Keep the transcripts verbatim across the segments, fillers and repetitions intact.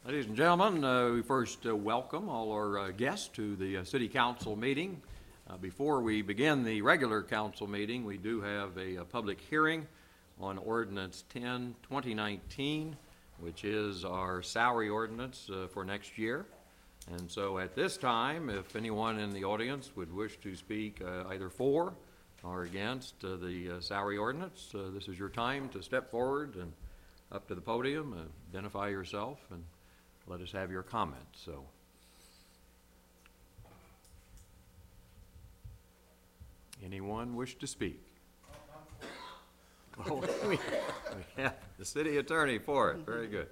Ladies and gentlemen, uh, we first uh, welcome all our uh, guests to the uh, City Council meeting. Uh, before we begin the regular council meeting, we do have a, a public hearing on Ordinance ten twenty nineteen, which is our salary ordinance uh, for next year. And so at this time, if anyone in the audience would wish to speak uh, either for or against uh, the uh, salary ordinance, uh, this is your time to step forward and up to the podium, uh, identify yourself, and let us have your comments. So, anyone wish to speak? Oh, we, we have the city attorney for it. Very good.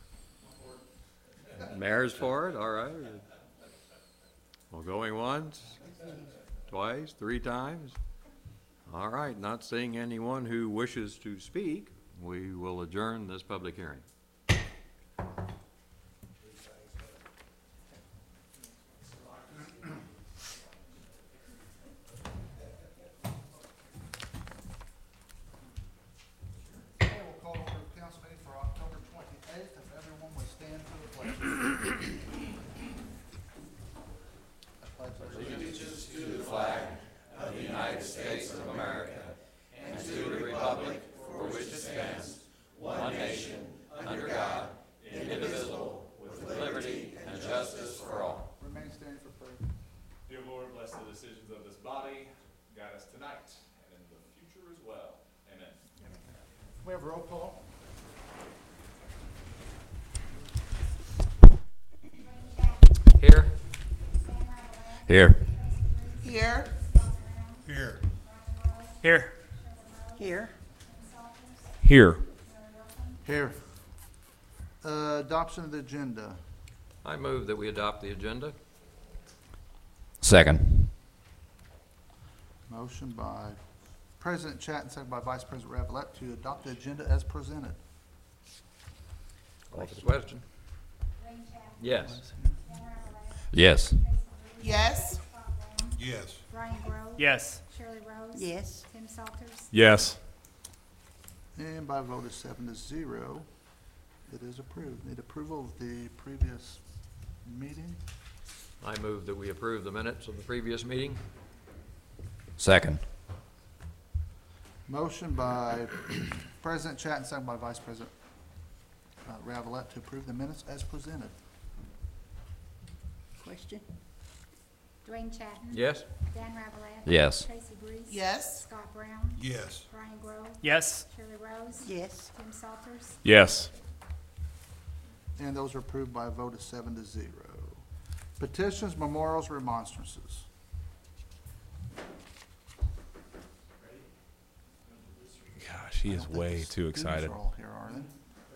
Mayor's for it. All right. Well, going once, twice, three times. All right. Not seeing anyone who wishes to speak, we will adjourn this public hearing. We have roll call. Here. Here. Here. Here. Here. Here. Here. Here. Uh, adoption of the agenda. I move that we adopt the agenda. Second. Motion by President Chatton, second by Vice President Ravelette to adopt the agenda as presented. Call for the question. Yes. Yes. Yes. Yes. Brian Grove. Yes. Shirley Rose. Yes. Tim Salters. Yes. And by a vote of seven to zero, it is approved. Need approval of the previous meeting. I move that we approve the minutes of the previous meeting. Second. Motion by President Chatton, second by Vice President uh, Ravelette to approve the minutes as presented. Question? Dwayne Chatton. Yes. Dan Ravelette. Yes. Tracy Breeze. Yes. Scott Brown. Yes. Brian Grove. Yes. Shirley Rose. Yes. Tim Salters. Yes. And those are approved by a vote of seven to zero. Petitions, memorials, remonstrances. Gosh, he is I don't think way the too students excited. are all here, are they?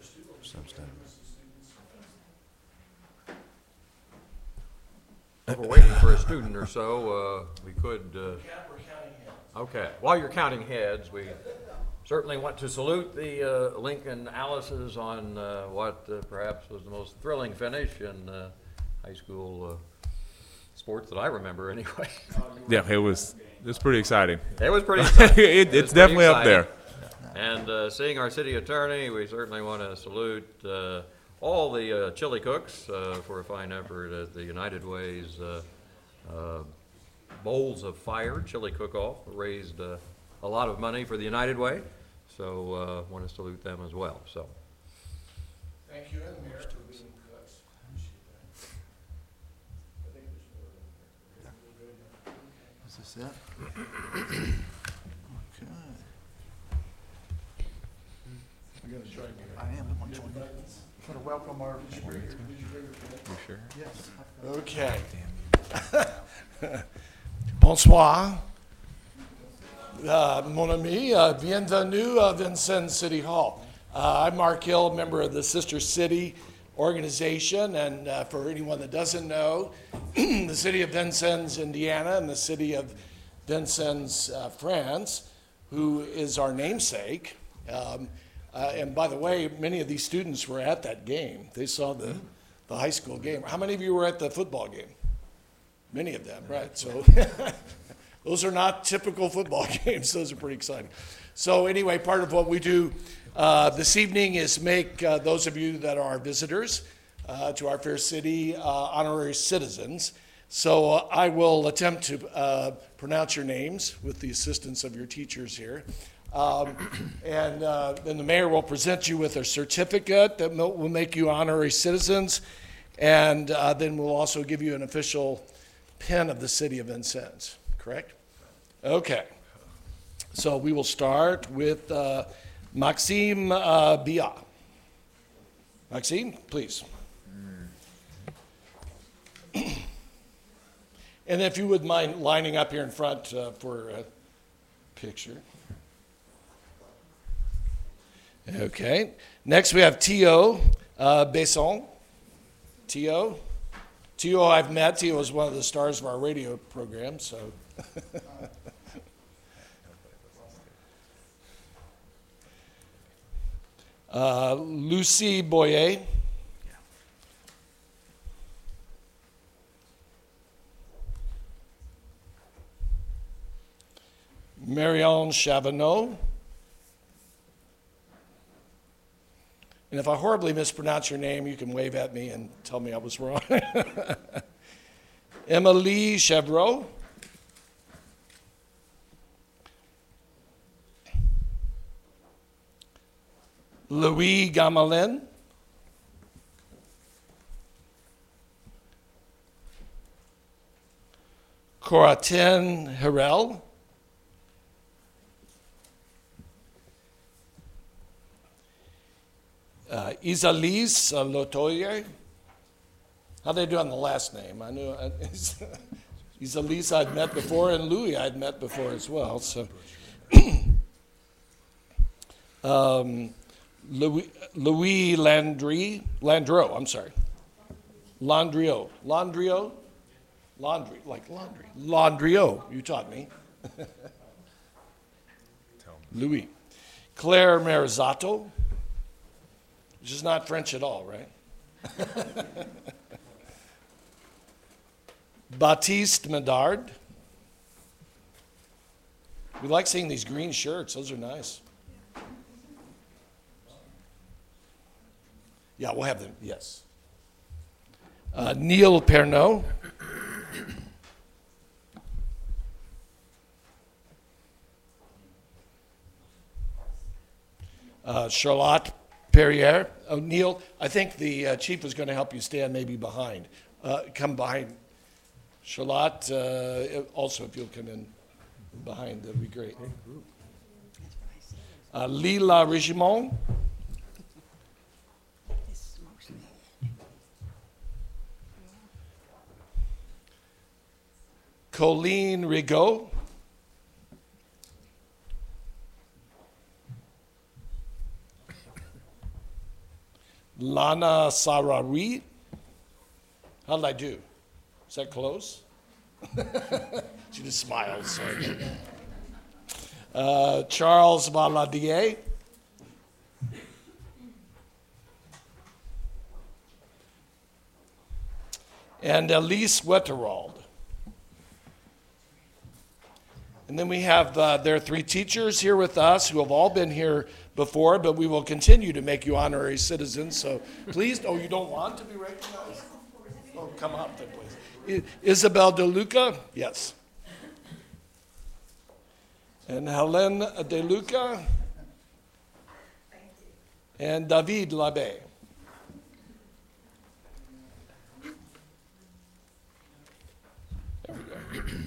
If we're waiting for a student or so, uh, we could, uh, okay, while you're counting heads, we certainly want to salute the uh, Lincoln Alices on uh, what uh, perhaps was the most thrilling finish in uh, high school uh, sports that I remember anyway. Yeah, it was it was pretty exciting. It was pretty exciting. It- It it's was definitely pretty up there. exciting. And uh, seeing our city attorney, we certainly want to salute uh, all the uh, chili cooks uh, for a fine effort at the United Way's uh, uh, Bowls of Fire chili cook-off. Raised uh, a lot of money for the United Way, so uh, want to salute them as well. So. Thank you, and Mayor, for being cooks. Is this it? Okay. I'm gonna try and I am. I'm going to welcome our. You sure? Yes. Okay. Bonsoir. Uh, mon ami, uh, bienvenue à Vincennes City Hall. Uh, I'm Mark Hill, member of the Sister City organization, and uh, for anyone that doesn't know, the city of Vincennes, Indiana, and the city of Vincennes, uh, France, who is our namesake. Um, uh, and by the way, many of these students were at that game. They saw the, the high school game. How many of you were at the football game? Many of them, right? So those are not typical football games. Those are pretty exciting. So anyway, part of what we do uh, this evening is make uh, those of you that are visitors uh, to our fair city uh, honorary citizens. So uh, I will attempt to uh, pronounce your names with the assistance of your teachers here. Um, and uh, then the mayor will present you with a certificate that will will make you honorary citizens. And uh, then we'll also give you an official pin of the city of Vincennes, correct? Okay. So we will start with uh, Maxime uh, Biat. Maxime, please. And if you would mind lining up here in front uh, for a picture. Okay. Next we have Tio uh, Besson. Tio. Tio I've met. Tio is one of the stars of our radio program, so. uh, Lucie Boyer. Marianne Chavanot. And if I horribly mispronounce your name, you can wave at me and tell me I was wrong. Emily Chevreau. Louis Gamelin. Coratin Harel. Uh, Isalise uh, Lotoyer. How they do on the last name? I knew uh, Isalise I'd met before, and Louis I'd met before as well. So, um, Louis, Louis Landry, Landreau. I'm sorry, Landrio, Landrio, Laundry, like laundry, Landrio. You taught me. Louis, Claire Marizzato. Which is not French at all, right? Baptiste Medard. We like seeing these green shirts. Those are nice. Yeah, we'll have them, yes. Uh, Neil Pernot. Uh, Charlotte Perrier. Oh, Neil, I think the uh, chief is going to help you stand maybe behind. Uh, come behind. Charlotte, uh, also if you'll come in behind, that'd be great. Uh, Lila Rigimon. Colleen Rigaud. Lana Sarari. How did I do? Is that close? She just smiles. Sorry. Uh, Charles Valadier. And Elise Wetterald. And then we have uh, their three teachers here with us who have all been here before, but we will continue to make you honorary citizens. So please, oh, you don't want to be recognized? Oh, come up then, please. I- Isabel De Luca, yes. And Helen De Luca. And David Labbé. There we go.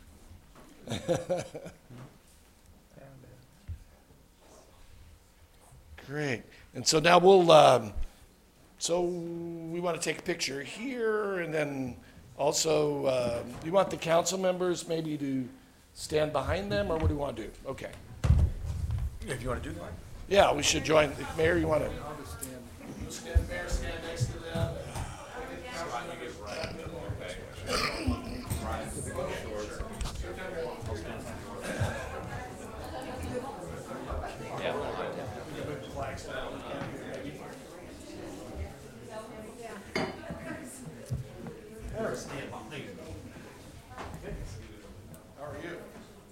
Great. And so now we'll, um, so we want to take a picture here, and then also, uh, do you want the council members maybe to stand behind them, or what do you want to do? Okay. If you want to do that. Yeah, we should join. Mayor, you want to? Stand, Mayor, stand next to them. How are you?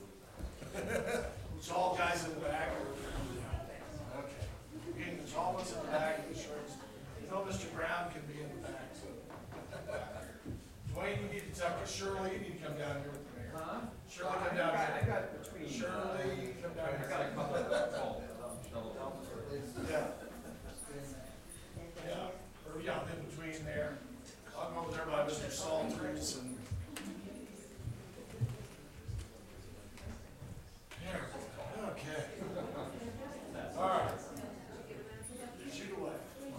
It's all guys in the back. Okay. There's all of us in the back of the shirts. There's no Shirley, you need to come down here with the mayor. Huh? Shirley, come down here. I got between. Shirley, come down here. I got a couple of Yeah. Yeah, or yeah, in between there. I'll go there by Mister Salters and. There, okay. All right. Shoot away.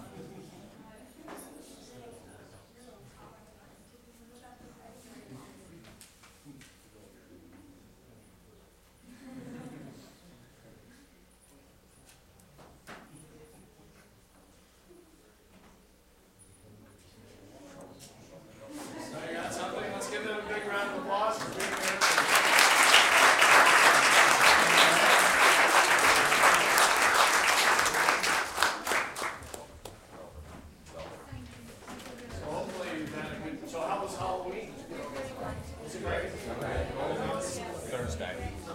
I got something. Let's give them a big round of applause for being here. So hopefully you've had a good. So how was Halloween? Was it great? Thursday.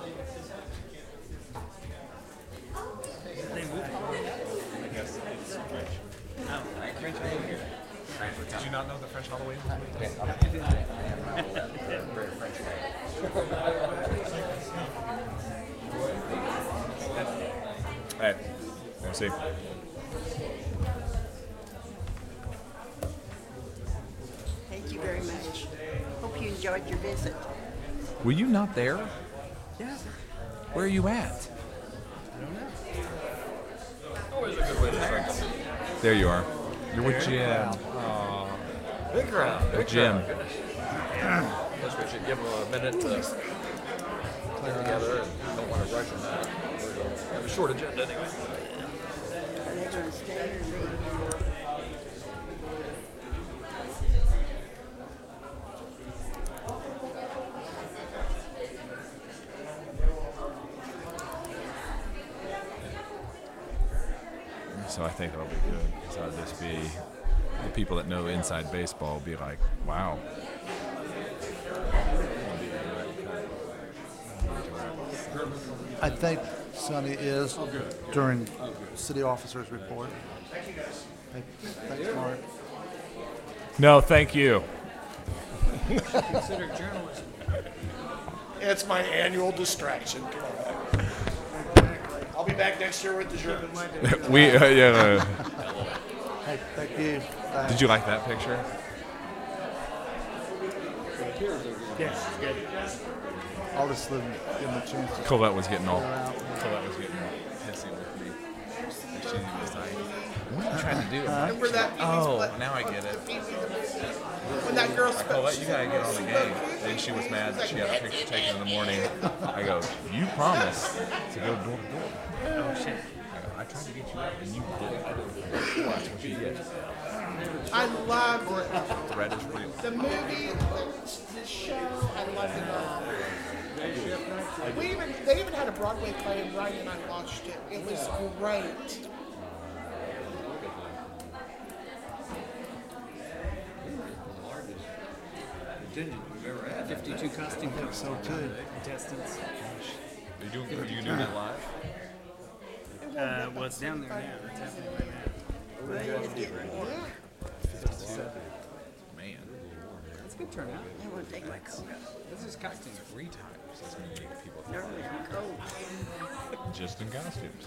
Did you not know the French Halloween was Hey, let's see. Thank you very much. Hope you enjoyed your visit. Were you not there? Yeah. Where are you at? Always a good way to start. There you are. You're with Jim. Big crowd, big Jim. crowd, goodness. Guess we should give them a minute to clear together and don't want to rush them out. We have a short agenda anyway. Are they going to stay or leave? So I think it'll be good. So it'll just be the people that know inside baseball will be like, wow. I think Sonny is during city officers' report. Thank- Thanks, Mark. No, thank you. Consider journalism. It's my annual distraction. Come on. I'll be back next year with the Germans. we uh, yeah. Uh, Hey, thank you. Thanks. did you like that picture? Yes, good. I'll just let him, give him a chance to Colette was getting all. clear out. Colette was getting pissy with me. She was like, "What are you trying to do?" Remember that? Oh, now I get it. When that girl spoke. Colette, you gotta get on the game. And she was mad that she had a picture taken in the morning. I go, "You promised to go door to door." Oh, shit. I go, "I tried to get you out, and you didn't." I didn't. Watch what you get. I loved it. Thread is real. The movie, the, the show, I loved it all. We even, they even had a Broadway play and Ryan and I watched it. It was great. fifty-two costume cups. So too. Contestants. Are you doing? Are you doing that live? Uh, well, it's down there now. It's happening right now. Man, That's a good turnout. I want to take my coat off. This is costume. three times as many people. Normally I'm cold. Just in costumes.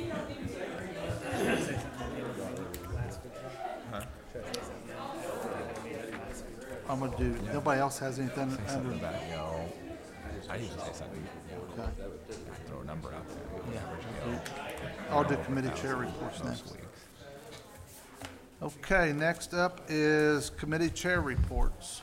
I'm gonna do, nobody else has anything Say under, something about, you know, I usually say something, you know, okay. throw a number out there. Yeah. I'll do committee chair reports next. Okay, next up is committee chair reports.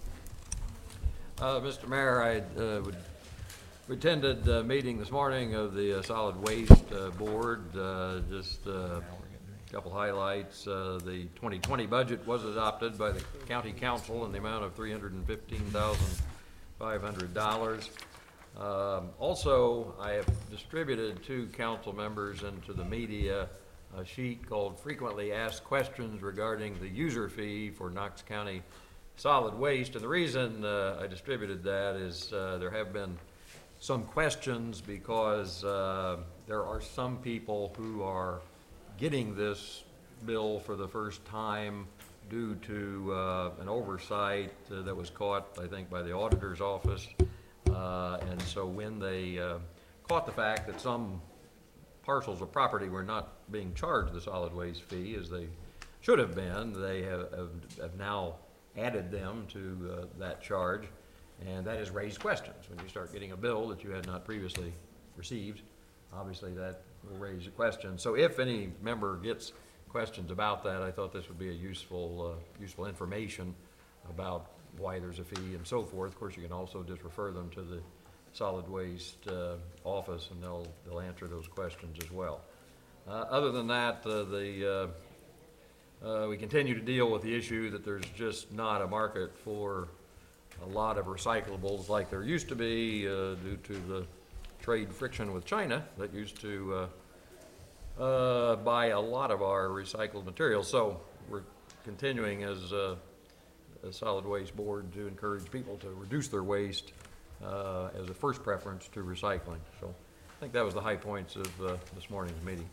Uh, Mister Mayor, I uh, would- we attended a meeting this morning of the uh, Solid Waste uh, Board. Uh, Just a couple highlights. Uh, The twenty twenty budget was adopted by the county council in the amount of three hundred fifteen thousand five hundred dollars. Um, Also, I have distributed to council members and to the media a sheet called Frequently Asked Questions regarding the user fee for Knox County solid waste. And the reason uh, I distributed that is uh, there have been some questions because uh, there are some people who are getting this bill for the first time due to uh, an oversight uh, that was caught, I think, by the auditor's office. Uh, And so when they uh, caught the fact that some parcels of property were not being charged the solid waste fee as they should have been, they have, have, have now added them to uh, that charge, and that has raised questions. When you start getting a bill that you had not previously received, obviously that will raise a question. So if any member gets questions about that, I thought this would be a useful, uh, useful information about why there's a fee and so forth. Of course, you can also just refer them to the solid waste uh, office, and they'll, they'll answer those questions as well. Uh, other than that, uh, the, uh, uh, we continue to deal with the issue that there's just not a market for a lot of recyclables like there used to be uh, due to the trade friction with China that used to uh, uh, buy a lot of our recycled materials. So we're continuing as uh, a solid waste board to encourage people to reduce their waste uh, as a first preference to recycling. So I think that was the high points of uh, this morning's meeting.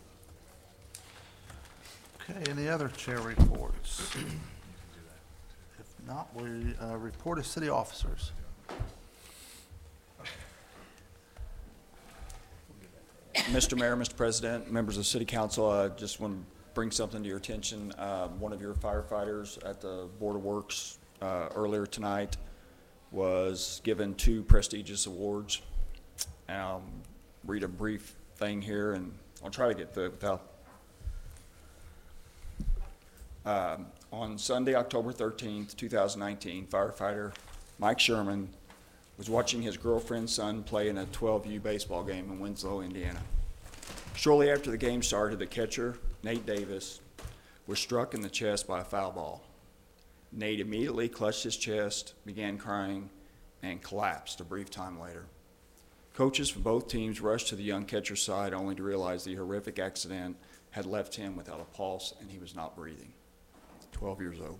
Okay, any other chair reports? If not, we uh, report as city officers. Mister Mayor, Mister President, members of the City Council, I just want to bring something to your attention. Uh, one of your firefighters at the Board of Works uh, earlier tonight was given two prestigious awards. I'll read a brief thing here, and I'll try to get through it without. Um, on Sunday, October thirteenth, two thousand nineteen, firefighter Mike Sherman was watching his girlfriend's son play in a twelve U baseball game in Winslow, Indiana. Shortly after the game started, the catcher, Nate Davis, was struck in the chest by a foul ball. Nate immediately clutched his chest, began crying, and collapsed a brief time later. Coaches from both teams rushed to the young catcher's side only to realize the horrific accident had left him without a pulse and he was not breathing. twelve years old.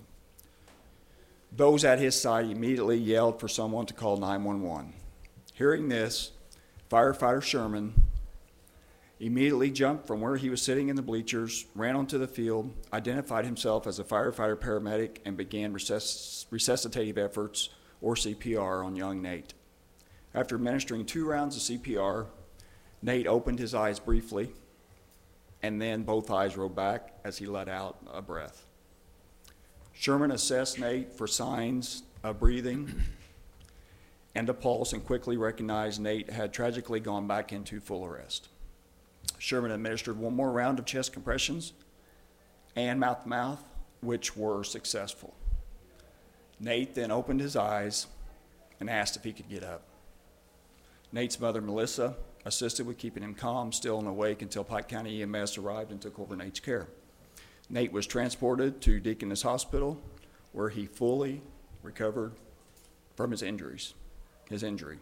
Those at his side immediately yelled for someone to call nine one one. Hearing this, firefighter Sherman immediately jumped from where he was sitting in the bleachers, ran onto the field, identified himself as a firefighter paramedic, and began resusc- resuscitative efforts, or C P R, on young Nate. After administering two rounds of C P R, Nate opened his eyes briefly, and then both eyes rolled back as he let out a breath. Sherman assessed Nate for signs of breathing and a pulse and quickly recognized Nate had tragically gone back into full arrest. Sherman administered one more round of chest compressions and mouth-to-mouth, which were successful. Nate then opened his eyes and asked if he could get up. Nate's mother, Melissa, assisted with keeping him calm, still and awake, until Pike County E M S arrived and took over Nate's care. Nate was transported to Deaconess Hospital, where he fully recovered from his injuries, his injury.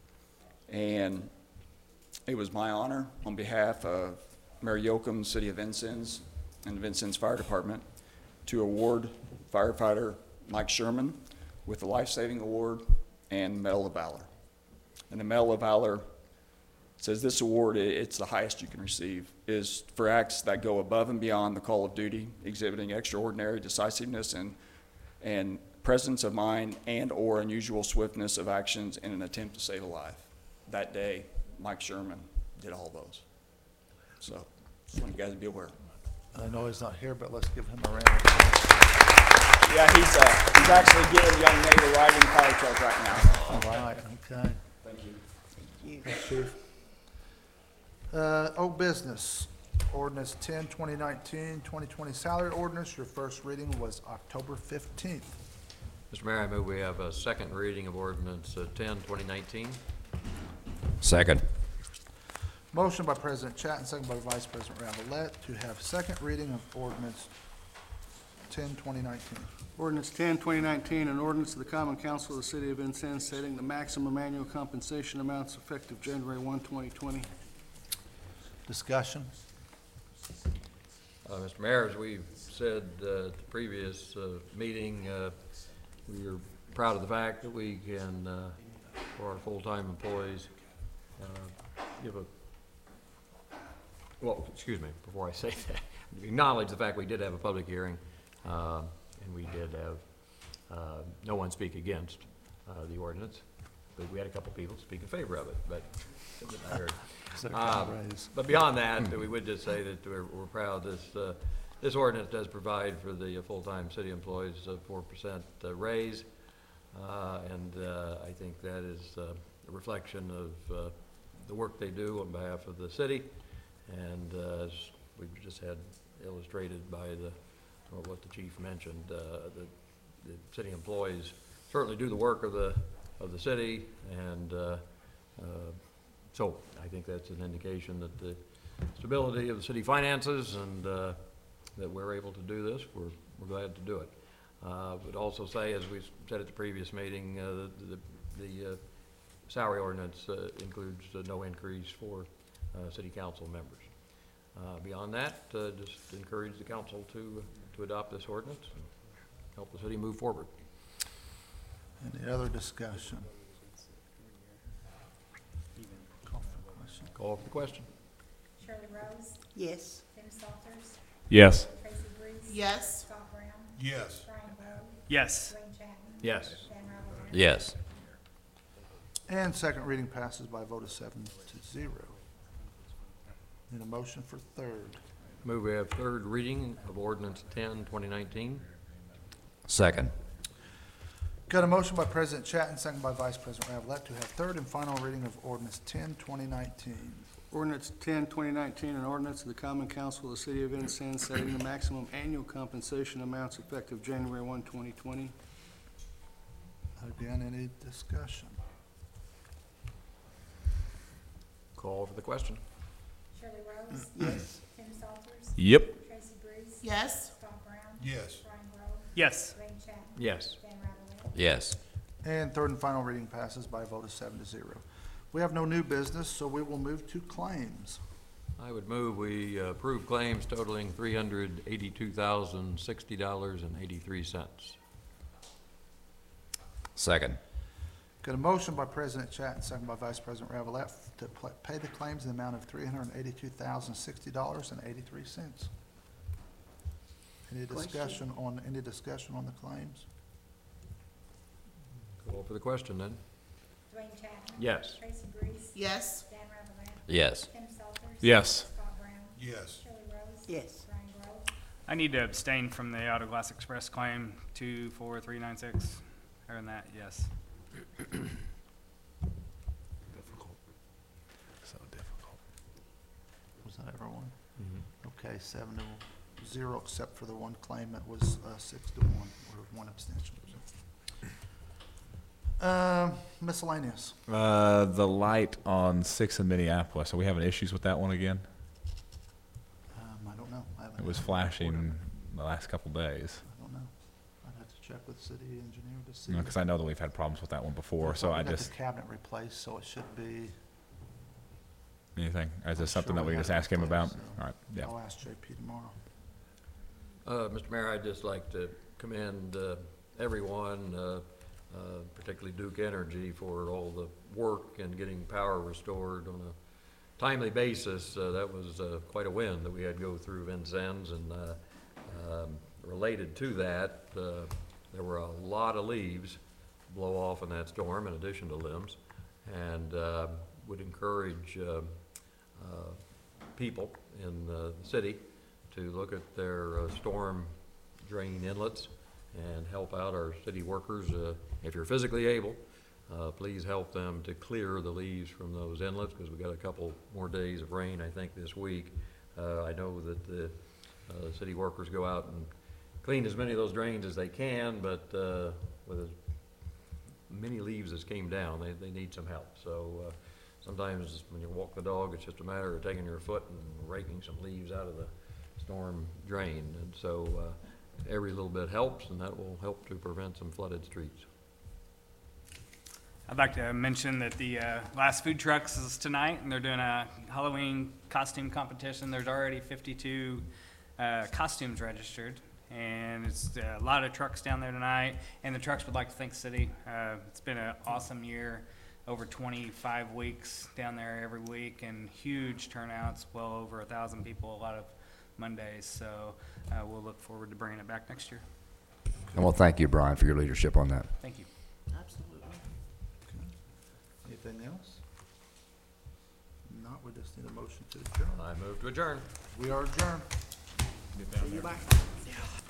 And it was my honor, on behalf of Mayor Yoakum, City of Vincennes, and Vincennes Fire Department, to award firefighter Mike Sherman with the Life Saving Award and Medal of Valor. And the Medal of Valor says this award, it's the highest you can receive, is for acts that go above and beyond the call of duty, exhibiting extraordinary decisiveness and, and presence of mind and or unusual swiftness of actions in an attempt to save a life. That day, Mike Sherman did all those. So, just want you guys to be aware. I know he's not here, but let's give him a round of applause. Yeah, he's, uh, he's actually giving young Nate a ride in the fire truck right now. All right, okay. Thank you. Thanks, Chief. Uh, old business, ordinance ten, twenty nineteen, twenty twenty salary ordinance. Your first reading was October fifteenth. Mister Mayor, I move we have a second reading of ordinance uh, ten, twenty nineteen. Second. Motion by President Chatton, second by Vice President Ravelette to have second reading of ordinance ten, twenty nineteen. Ordinance ten, twenty nineteen, an ordinance of the Common Council of the City of Vincennes setting the maximum annual compensation amounts effective January first, twenty twenty. Discussion. Uh, Mister Mayor, as we've said uh, at the previous uh, meeting, uh, we are proud of the fact that we can, uh, for our full-time employees, uh, give a, well, excuse me, before I say that, acknowledge the fact we did have a public hearing, uh, and we did have uh, no one speak against uh, the ordinance, but we had a couple people speak in favor of it, but I heard. Um, But beyond that, we would just say that we're, we're proud this, uh, this ordinance does provide for the uh, full-time city employees a four percent uh, raise. Uh, and, uh, I think that is, uh, a reflection of, uh, the work they do on behalf of the city. And, uh, as we've just had illustrated by the, or what the chief mentioned, uh, the, the city employees certainly do the work of the, of the city, and, uh, uh, so I think that's an indication that the stability of the city finances and uh, that we're able to do this, we're, we're glad to do it. Uh, Would also say, as we said at the previous meeting, uh, the, the uh, salary ordinance uh, includes uh, no increase for uh, city council members. Uh, Beyond that, uh, just encourage the council to, to adopt this ordinance and help the city move forward. Any other discussion? Call for the question. Call for the question. Shirley Rose, Yes. Tim Salters, Yes. Tracy Bruce. Yes. Scott Brown, Yes. Brian Bowe, Yes. Dwayne Chatton. Yes. Dan Rather. Yes. And second reading passes by a vote of seven to zero. Need a motion for third. Move we have third reading of ordinance ten, twenty nineteen. Second. Got a motion by President Chatton, second by Vice President Ravelette to have third and final reading of ordinance ten, twenty nineteen. Ordinance ten, twenty nineteen, an ordinance of the Common Council of the City of Vincennes setting the maximum annual compensation amounts effective January first, twenty twenty. Again, any discussion? Call for the question. Shirley Rose, Yes. Tim Salters, Yep. Tracy Bruce. Yes. Scott Brown, Yes. Brian Bowe, Yes. Dwayne Chatton. Yes. Dan Rather. Yes. And third and final reading passes by a vote of seven to zero. We have no new business, so we will move to claims. I would move we uh, approve claims totaling three hundred eighty-two thousand, sixty dollars and eighty-three cents. Second. Got a motion by President Chatton, second by Vice President Ravelette to pl- pay the claims in the amount of three hundred eighty-two thousand, sixty dollars and eighty-three cents. Any Question. discussion on, any discussion on the claims? Call for the question then. Dwayne Chatton. Yes. Tracy Bruce. Yes. Dan Rather. Yes. Tim Salters. Yes. Scott Brown. Yes. Shirley Rose. Yes. Brian Bowe. I need to abstain from the Auto Glass Express claim two four three nine six. Other than that, yes. Difficult. So difficult. Was that everyone? Okay, seven to zero, except for the one claim that was uh, six to one, or one abstention. Um, miscellaneous. Uh, the light on Sixth and Minneapolis. Are we having issues with that one again? Um, I don't know. I haven't It was had a report on flashing it. the last couple days. I don't know. I'd have to check with city engineer to see. Because I know that we've had problems with that one before, so We I got just, the cabinet replaced, so it should be. anything? Is I'm this something sure that we had just it ask him about? replaced, so All right, yeah. I'll ask J P tomorrow. Uh, Mister Mayor, I'd just like to commend uh, everyone, uh, uh, particularly Duke Energy, for all the work in getting power restored on a timely basis. Uh, That was uh, quite a win that we had to go through Vincennes, and uh, um, related to that, uh, there were a lot of leaves blow off in that storm in addition to limbs, and uh, would encourage uh, uh, people in the city to look at their uh, storm drain inlets and help out our city workers. Uh, If you're physically able, uh, please help them to clear the leaves from those inlets, because we've got a couple more days of rain, I think, this week. Uh, I know that the uh, city workers go out and clean as many of those drains as they can, but uh, with as many leaves as came down, they, they need some help. So uh, sometimes when you walk the dog, it's just a matter of taking your foot and raking some leaves out of the storm drain. And so uh, every little bit helps, and that will help to prevent some flooded streets. I'd like to mention that the uh, last food trucks is tonight, and they're doing a Halloween costume competition. There's already fifty-two uh, costumes registered, and it's a lot of trucks down there tonight. And the trucks would like to thank the city. Uh, it's been an awesome year, over twenty-five weeks down there every week, and huge turnouts, well over a thousand people, a lot of Mondays. So uh, we'll look forward to bringing it back next year. And well, thank you, Brian, for your leadership on that. Thank you. Absolutely. Anything else? Not, we just need a motion to adjourn. I move to adjourn. We are adjourned. See you back.